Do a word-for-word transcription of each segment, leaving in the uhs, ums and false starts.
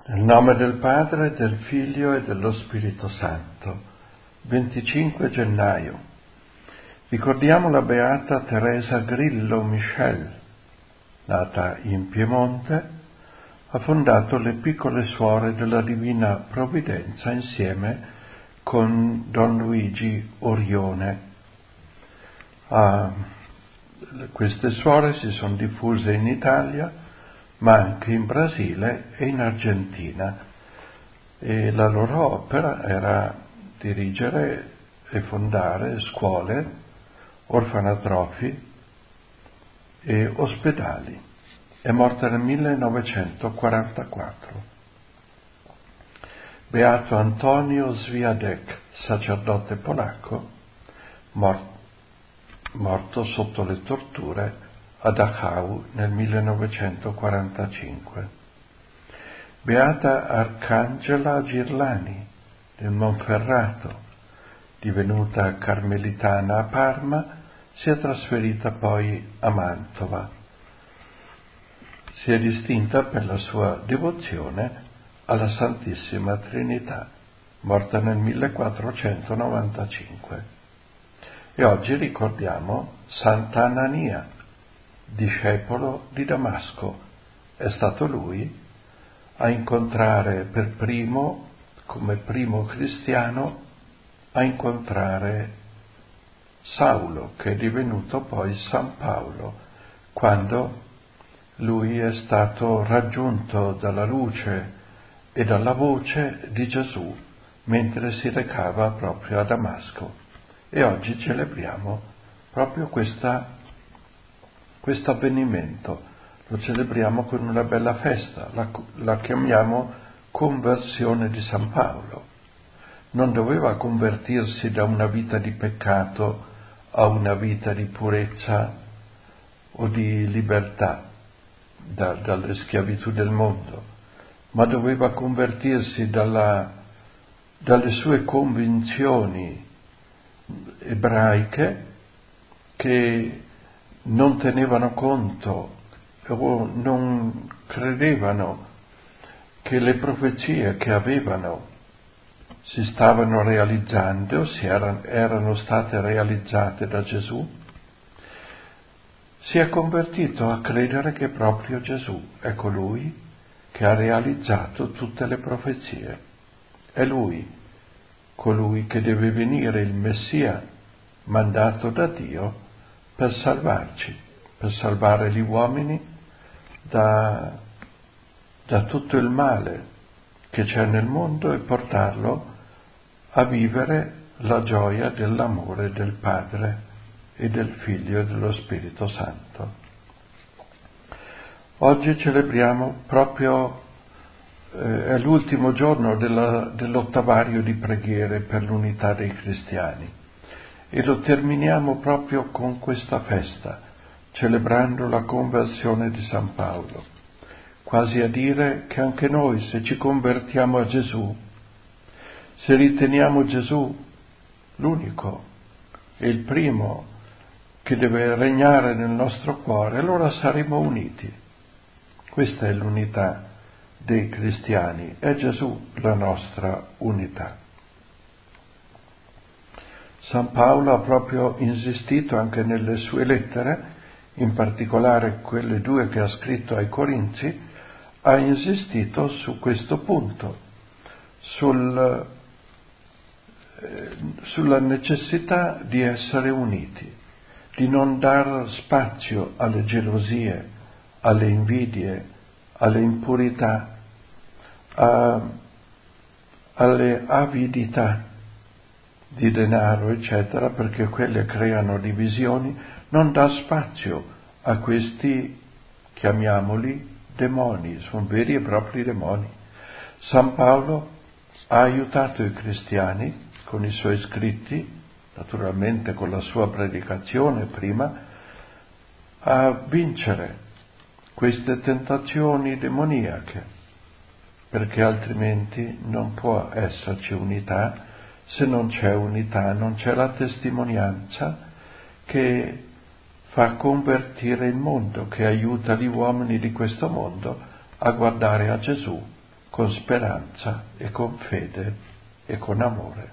Nel nome del Padre, del Figlio e dello Spirito Santo. venticinque gennaio. Ricordiamo la beata Teresa Grillo Michel. Nata in Piemonte, ha fondato le Piccole Suore della Divina Provvidenza insieme con Don Luigi Orione. Ah, queste suore si sono diffuse in Italia, ma anche in Brasile e in Argentina, e la loro opera era dirigere e fondare scuole, orfanotrofi e ospedali. È morta nel millenovecentoquarantaquattro. Beato Antonio Swiadek, sacerdote polacco, morto, morto sotto le torture a Dachau nel millenovecentoquarantacinque. Beata Arcangela Girlani del Monferrato, divenuta carmelitana a Parma, si è trasferita poi a Mantova. Si è distinta per la sua devozione alla Santissima Trinità, morta nel millequattrocentonovantacinque. E oggi ricordiamo Sant'Anania, discepolo di Damasco. È stato lui a incontrare per primo, come primo cristiano, a incontrare Saulo, che è divenuto poi San Paolo, quando lui è stato raggiunto dalla luce e dalla voce di Gesù mentre si recava proprio a Damasco. E oggi celebriamo proprio questa questo avvenimento, lo celebriamo con una bella festa, la, la chiamiamo conversione di San Paolo. Non doveva convertirsi da una vita di peccato a una vita di purezza o di libertà da, dalle schiavitù del mondo, ma doveva convertirsi dalla, dalle sue convinzioni ebraiche che non tenevano conto o non credevano che le profezie che avevano si stavano realizzando, si erano, erano state realizzate da Gesù. Si è convertito a credere che proprio Gesù è colui che ha realizzato tutte le profezie. È Lui, colui che deve venire, il Messia, mandato da Dio per salvarci, per salvare gli uomini da, da tutto il male che c'è nel mondo e portarlo a vivere la gioia dell'amore del Padre e del Figlio e dello Spirito Santo. Oggi celebriamo proprio, eh, è l'ultimo giorno della, dell'ottavario di preghiere per l'unità dei cristiani. E lo terminiamo proprio con questa festa, celebrando la conversione di San Paolo, quasi a dire che anche noi, se ci convertiamo a Gesù, se riteniamo Gesù l'unico e il primo che deve regnare nel nostro cuore, allora saremo uniti. Questa è l'unità dei cristiani, è Gesù la nostra unità. San Paolo ha proprio insistito anche nelle sue lettere, in particolare quelle due che ha scritto ai Corinzi, ha insistito su questo punto, sul, eh, sulla necessità di essere uniti, di non dar spazio alle gelosie, alle invidie, alle impurità, a, alle avidità di denaro, eccetera, perché quelle creano divisioni. Non dà spazio a questi, chiamiamoli, demoni, sono veri e propri demoni. San Paolo ha aiutato i cristiani con i suoi scritti, naturalmente con la sua predicazione prima, a vincere queste tentazioni demoniache, perché altrimenti non può esserci unità. Se non c'è unità, non c'è la testimonianza che fa convertire il mondo, che aiuta gli uomini di questo mondo a guardare a Gesù con speranza e con fede e con amore.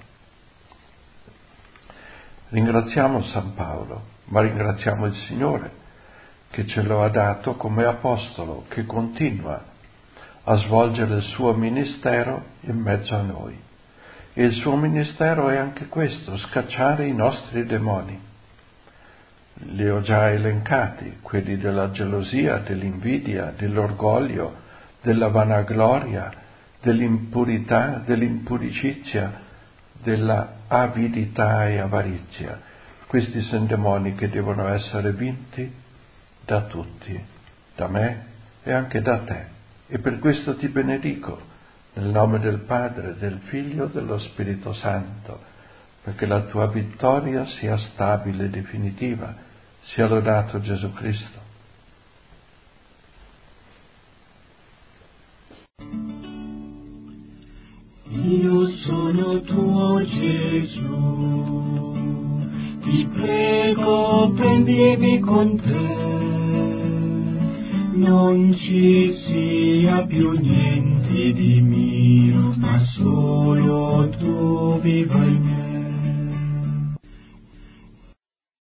Ringraziamo San Paolo, ma ringraziamo il Signore che ce lo ha dato come apostolo, che continua a svolgere il suo ministero in mezzo a noi. E il suo ministero è anche questo, scacciare i nostri demoni. Li ho già elencati, quelli della gelosia, dell'invidia, dell'orgoglio, della vanagloria, dell'impurità, dell'impudicizia, della avidità e avarizia. Questi sono demoni che devono essere vinti da tutti, da me e anche da te. E per questo ti benedico, nel nome del Padre, del Figlio e dello Spirito Santo, perché la tua vittoria sia stabile e definitiva. Sia lodato Gesù Cristo. Io sono tuo Gesù, ti prego prendimi con te, non ci sia più niente di mio, ma solo tu viva in me.